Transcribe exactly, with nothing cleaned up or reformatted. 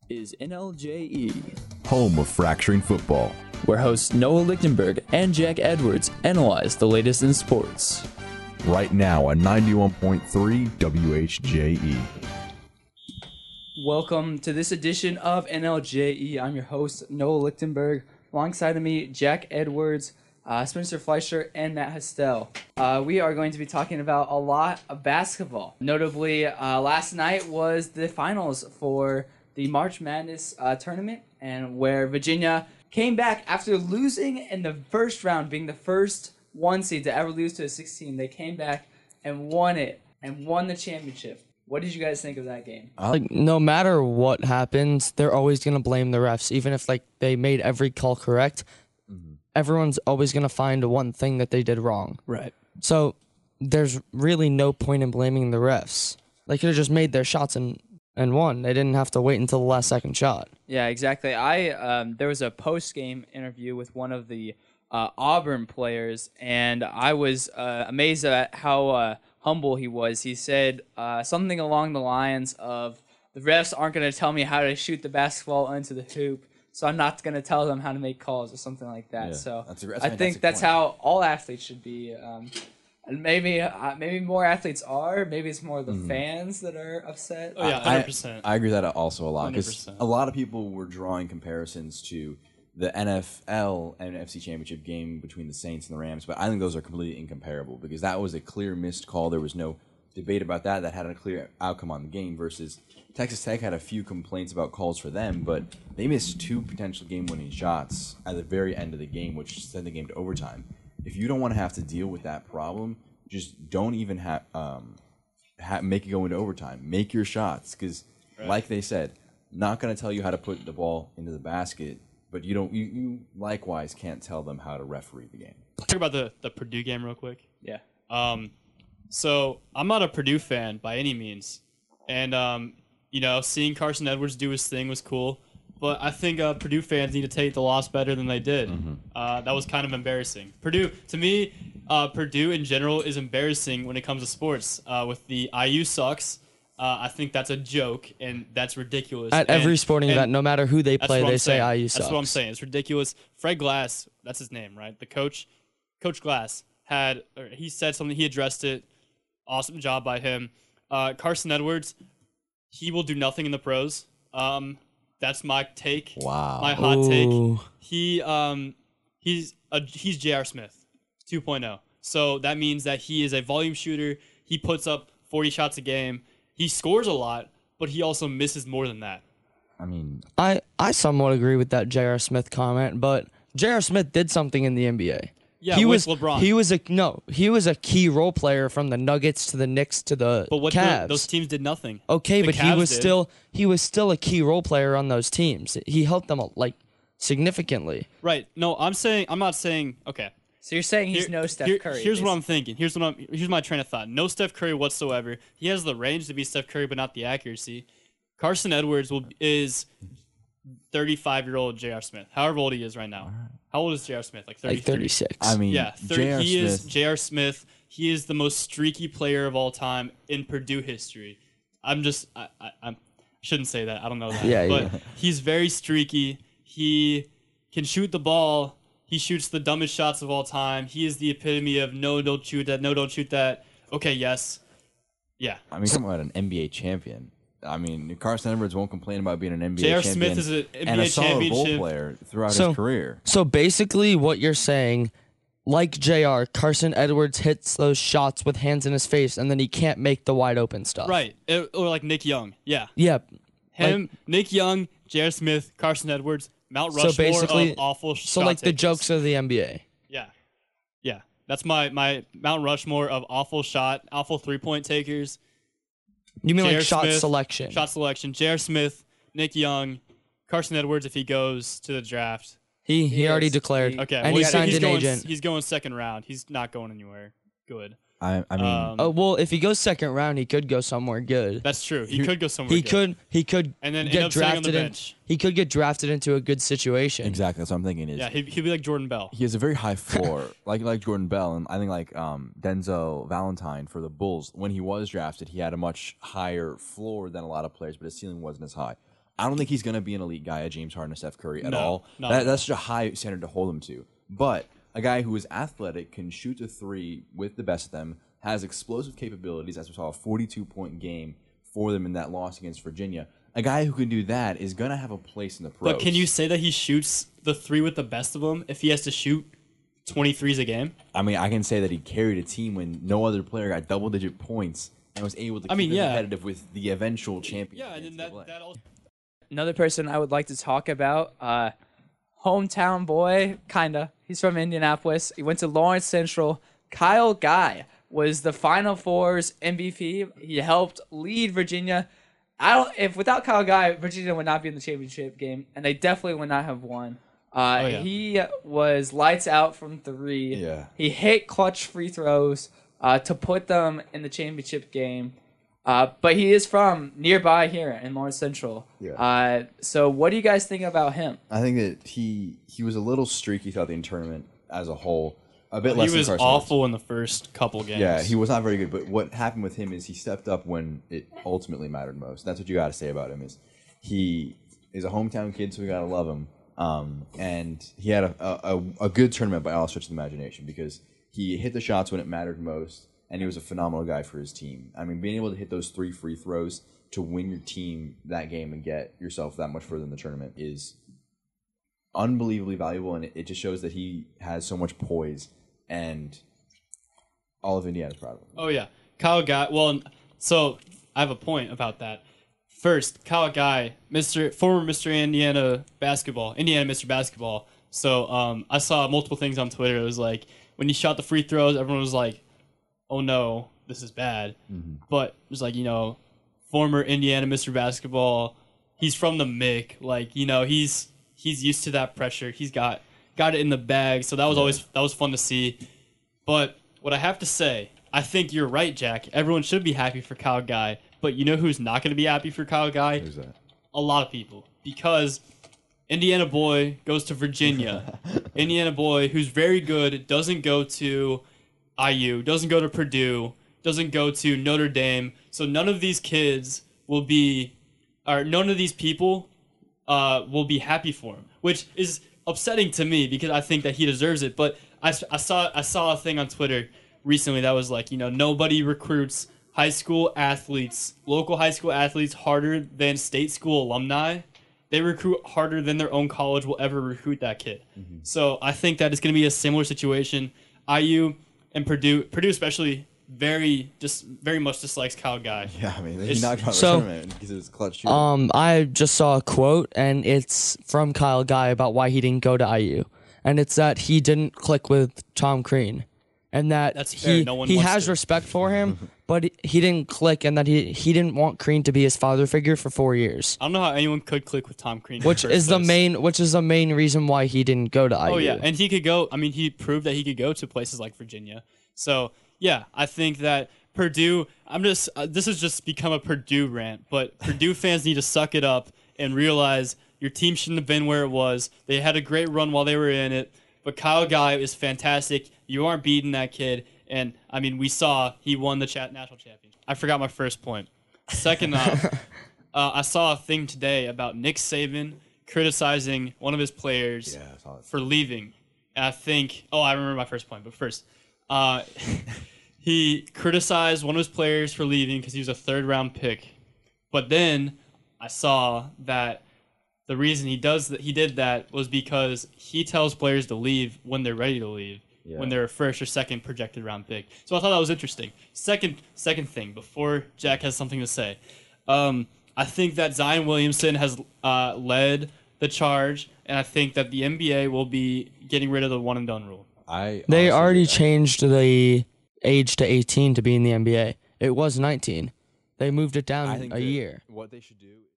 is N L J E, home of fracturing football, where hosts Noah Lichtenberg and Jack Edwards analyze the latest in sports. Right now on ninety-one point three W H J E. Welcome to this edition of N L J E. I'm your host, Noah Lichtenberg. Alongside of me, Jack Edwards, uh, Spencer Fleischer, and Matt Hestel. Uh, we are going to be talking about a lot of basketball. Notably, uh, last night was the finals for the March Madness uh, tournament, and where Virginia came back after losing in the first round, being the first one seed to ever lose to a sixteen. They came back and won it, and won the championship. What did you guys think of that game? Like, no matter what happens, they're always going to blame the refs. Even if like they made every call correct, mm-hmm. everyone's always going to find one thing that they did wrong. Right. So there's really no point in blaming the refs. They could have just made their shots and, and won. They didn't have to wait until the last second shot. Yeah, exactly. I um, there was a post-game interview with one of the uh, Auburn players, and I was uh, amazed at how uh, humble he was. He said uh, something along the lines of, the refs aren't going to tell me how to shoot the basketball into the hoop, so I'm not going to tell them how to make calls or something like that. Yeah, so that's a, that's I think that's point. How all athletes should be. Um, and maybe uh, maybe more athletes are. Maybe it's more the mm-hmm. fans that are upset. Oh, yeah, one hundred percent. I, I agree with that also a lot, because a lot of people were drawing comparisons to the N F L and N F C Championship game between the Saints and the Rams, but I think those are completely incomparable, because that was a clear missed call. There was no debate about that. That had a clear outcome on the game, versus Texas Tech had a few complaints about calls for them, but they missed two potential game-winning shots at the very end of the game, which sent the game to overtime. If you don't want to have to deal with that problem, just don't even have um, ha- make it go into overtime. Make your shots, because, right. like they said, not going to tell you how to put the ball into the basket, but you don't. You, you likewise can't tell them how to referee the game. Talk about the, the Purdue game real quick. Yeah. Um, so I'm not a Purdue fan by any means, and um, you know, seeing Carson Edwards do his thing was cool. But I think uh, Purdue fans need to take the loss better than they did. Mm-hmm. Uh, that was kind of embarrassing. Purdue, to me, uh, Purdue in general is embarrassing when it comes to sports. Uh, with the I U sucks. Uh, I think that's a joke, and that's ridiculous. At and, every sporting event, no matter who they play, they say I U sucks. That's what I'm saying. It's ridiculous. Fred Glass, that's his name, right? The coach, Coach Glass, had or he said something. He addressed it. Awesome job by him. Uh, Carson Edwards, he will do nothing in the pros. Um, that's my take. Wow. My hot Ooh. take. He um, he's a, he's J R. Smith, two point oh. So that means that he is a volume shooter. He puts up forty shots a game. He scores a lot, but he also misses more than that. I mean, I, I somewhat agree with that J R. Smith comment, but J R. Smith did something in the N B A. Yeah, he with was LeBron. He was a no. He was a key role player from the Nuggets to the Knicks to the but what Cavs. The, those teams did nothing. Okay, the but Cavs he was did. still he was still a key role player on those teams. He helped them like significantly. Right. No, I'm saying I'm not saying okay. So you're saying he's Here, no Steph here, Curry? Here's basically. what I'm thinking. Here's what I'm. Here's my train of thought. No Steph Curry whatsoever. He has the range to be Steph Curry, but not the accuracy. Carson Edwards will is thirty-five-year-old J R. Smith. However old he is right now. How old is J R. Smith? Like thirty-three. Like thirty-six. I mean, yeah, thirty, J R. he Smith. is J R. Smith. He is the most streaky player of all time in Purdue history. I'm just. I. I I'm, shouldn't say that. I don't know that. Yeah, but yeah. he's very streaky. He can shoot the ball. He shoots the dumbest shots of all time. He is the epitome of no, don't shoot that. No, don't shoot that. Okay, yes. Yeah. I mean, talking about an N B A champion. I mean, Carson Edwards won't complain about being an N B A J R. champion Smith is an N B A and a solid role championship player throughout So- his career. So basically, what you're saying, like J R, Carson Edwards hits those shots with hands in his face, and then he can't make the wide open stuff. Right. It- or like Nick Young. Yeah. Yeah. Him, Nick Young, J R. Smith, Carson Edwards, Mount Rushmore So basically, of awful sh- so shot like the takers. jokes of the N B A. Yeah. Yeah. That's my, my Mount Rushmore of awful shot, awful three-point takers. You mean J R. like shot Smith, selection? Shot selection. J R. Smith, Nick Young, Carson Edwards if he goes to the draft. He he, He already is. declared, He- Okay. and well, he he's- signed he's an going, agent. He's going second round. He's not going anywhere. Good. I, I mean, Um, Oh well, if he goes second round, he could go somewhere good. That's true. He He- could go somewhere He good. could he could And then end get up sitting on the drafted in. bench. He could get drafted into a good situation. exactly. That's what I'm thinking. Is Yeah, he'd, he'd be like Jordan Bell. he has a very high floor, like like Jordan Bell, and I think like um, Denzel Valentine for the Bulls. When he was drafted, he had a much higher floor than a lot of players, but his ceiling wasn't as high. I don't think he's going to be an elite guy, a James Harden, a Steph Curry at No, all. not That, at that's such a high standard to hold him to. But a guy who is athletic, can shoot a three with the best of them, has explosive capabilities, as we saw a forty-two point game for them in that loss against Virginia. A guy who can do that is going to have a place in the pros. But can you say that he shoots the three with the best of them if he has to shoot twenty-threes a game? I mean, I can say that he carried a team when no other player got double-digit points and was able to keep I mean, them yeah. competitive with the eventual champion. Yeah, and then that, that also... Another person I would like to talk about, uh, hometown boy, kinda. He's from Indianapolis. He went to Lawrence Central. Kyle Guy was the Final Four's M V P. He helped lead Virginia. I don't. If without Kyle Guy, Virginia would not be in the championship game, and they definitely would not have won. Uh, Oh, yeah. He was lights out from three. Yeah. He hit clutch free throws uh, to put them in the championship game. Uh, but he is from nearby here in Lawrence Central. Yeah. Uh, so what do you guys think about him? I think that he he was a little streaky throughout the tournament as a whole. A bit He less than was Carson awful in the first couple games. Yeah, he was not very good. But what happened with him is he stepped up when it ultimately mattered most. That's what you got to say about him. Is he is a hometown kid, so we got to love him. Um, and he had a, a a good tournament by all stretch of the imagination because he hit the shots when it mattered most, and he was a phenomenal guy for his team. I mean, being able to hit those three free throws to win your team that game and get yourself that much further in the tournament is unbelievably valuable, and it, it just shows that he has so much poise. And all of Indiana's proud of him. Oh, yeah. Kyle Guy. Well, so I have a point about that. First, Kyle Guy, Mister former Mister Indiana basketball, Indiana Mister Basketball. So um, I saw multiple things on Twitter. It was like when he shot the free throws, everyone was like, "Oh no, this is bad." Mm-hmm. But it was like, you know, former Indiana Mister Basketball. He's from the M I C. Like, you know, he's he's used to that pressure. He's got. Got it in the bag, so that was always that was fun to see. But what I have to say, I think you're right, Jack. Everyone should be happy for Kyle Guy, but you know who's not going to be happy for Kyle Guy? Who's that? A lot of people, because Indiana boy goes to Virginia. Indiana boy, who's very good, doesn't go to I U, doesn't go to Purdue, doesn't go to Notre Dame. So none of these kids will be, or none of these people uh, will be happy for him, which is upsetting to me because I think that he deserves it. But I, I saw I saw a thing on Twitter recently that was like, you know, nobody recruits high school athletes, local high school athletes, harder than state school alumni. They recruit harder than their own college will ever recruit that kid. Mm-hmm. So I think that it's going to be a similar situation. I U and Purdue, Purdue especially, very just very much dislikes Kyle Guy. Yeah, I mean, he It's- knocked him out of so, the tournament because it was clutch shooting. Um, I just saw a quote, and it's from Kyle Guy about why he didn't go to I U, and it's that he didn't click with Tom Crean, and that That's fair. he No one he wants has to. respect for him, but he didn't click, and that he he didn't want Crean to be his father figure for four years, I don't know how anyone could click with Tom Crean. in which first is the place. main which is the main reason why he didn't go to I U. Oh yeah, and he could go. I mean, he proved that he could go to places like Virginia. So yeah, I think that Purdue. I'm just. Uh, this has just become a Purdue rant, but Purdue fans need to suck it up and realize your team shouldn't have been where it was. They had a great run while they were in it, but Kyle Guy is fantastic. You aren't beating that kid, and I mean, we saw he won the chat national championship. I forgot my first point. Second off, uh, I saw a thing today about Nick Saban criticizing one of his players Yeah, I saw it. for leaving. And I think, oh, I remember my first point, but first, uh, he criticized one of his players for leaving because he was a third round pick. But then I saw that the reason he does that, he did that was because he tells players to leave when they're ready to leave, Yeah. when they're a first or second projected round pick. So I thought that was interesting. Second, second thing, before Jack has something to say, um, I think that Zion Williamson has uh, led the charge, and I think that the N B A will be getting rid of the one and done rule. I They honestly already think that- changed the age to eighteen to be in the N B A. It was nineteen. They moved it I down think a that year. What they should do